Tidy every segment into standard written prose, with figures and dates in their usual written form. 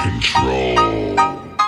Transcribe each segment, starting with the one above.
control.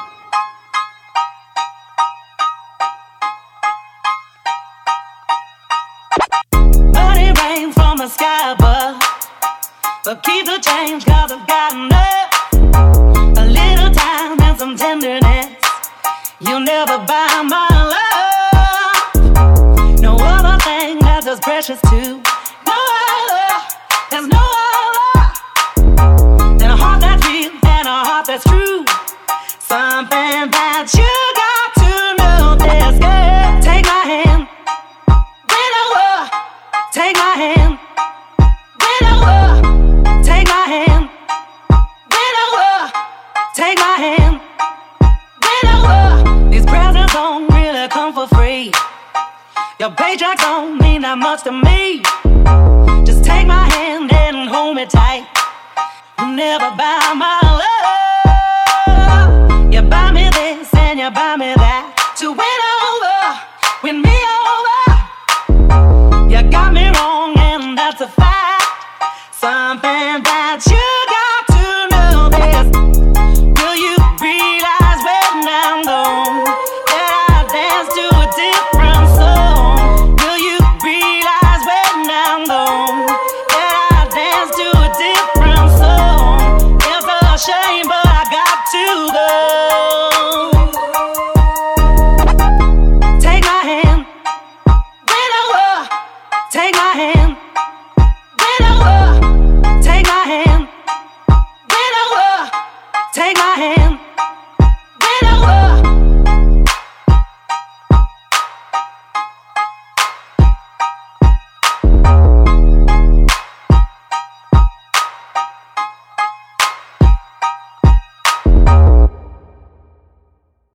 Money rains from the sky above, but keep the change 'cause I've got enough. A little time and some tenderness, you'll never buy my love. No other thing that's as precious to no other. There's no other than a heart that's real and a heart that's true. Something that you got to know this, girl. Take my hand, when I walk. Take my hand, when I walk. Take my hand, when I walk. Take my hand, when I walk. These presents don't really come for free. Your paycheck don't mean that much to me. Just take my hand and hold me tight. You never buy my love. You buy me this and you buy me that. To win me over. You got me wrong and that's a fact. Something that